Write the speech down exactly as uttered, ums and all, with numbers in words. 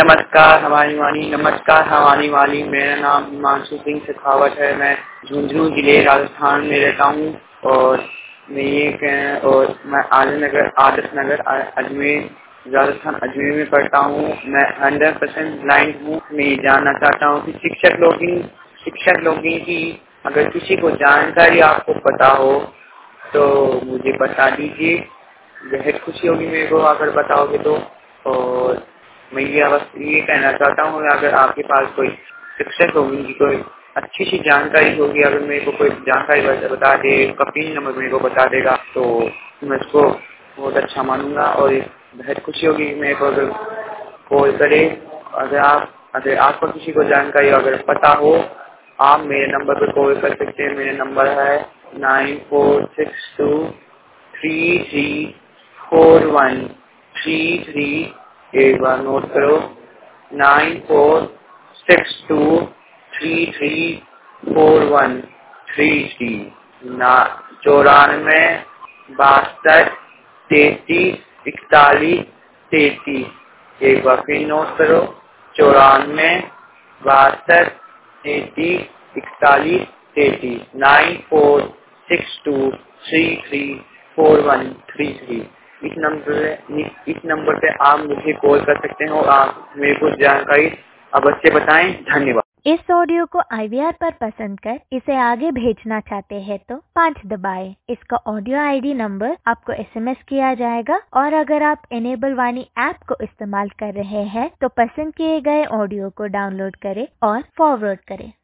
नमस्कार हमारी वाली नमस्कार हमारी वाली मेरा नाम हिमांशु सिंह शेखावत है। मैं झुंझुनू जिले राजस्थान में रहता हूँ और मैं ये और मैं आदर्श नगर आदर्श नगर अजमेर राजस्थान अजमेर में पढ़ता हूँ। मैं हंड्रेड परसेंट ब्लाइंड हूँ। मैं ये जानना चाहता हूँ कि शिक्षक लोग शिक्षक लोगों की अगर किसी को जानकारी आपको पता हो तो मुझे बता दीजिए। बेहद खुशी होगी मेरे को अगर बताओगे तो। और मैं ये बस ये कहना चाहता हूँ अगर आपके पास कोई शिक्षक होगी की कोई अच्छी सी जानकारी होगी, अगर मेरे को कोई जानकारी बता दे, उसका पिन नंबर मेरे को बता देगा तो मैं उसको बहुत अच्छा मानूंगा और बेहद खुशी होगी मेरे को अगर कॉल करे। अगर आप अगर आपको किसी को जानकारी अगर पता हो आप मेरे नंबर पर कॉल कर सकते हैं। मेरा नंबर है nine four six two three three four one three three. एक बार नोट करो, nine four six two three three four one three three ना चौरानवे बासठ तैतीस इकतालीस तैतीस। एक बार फिर नोट करो, चौरानवे बासठ तैतीस इकतालीस तैतीस nine four six two three three four one three three. इस नंबर इस नंबर पे आप मुझे कॉल कर सकते हैं और आप मेरे को जानकारी अवश्य बताएं। धन्यवाद। इस ऑडियो को आई वी आर पर पसंद कर इसे आगे भेजना चाहते हैं तो पाँच दबाएं। इसका ऑडियो आई डी नंबर आपको एस एम एस किया जाएगा और अगर आप इनेबल वाणी ऐप को इस्तेमाल कर रहे हैं तो पसंद किए गए ऑडियो को डाउनलोड करें और फॉरवर्ड करें।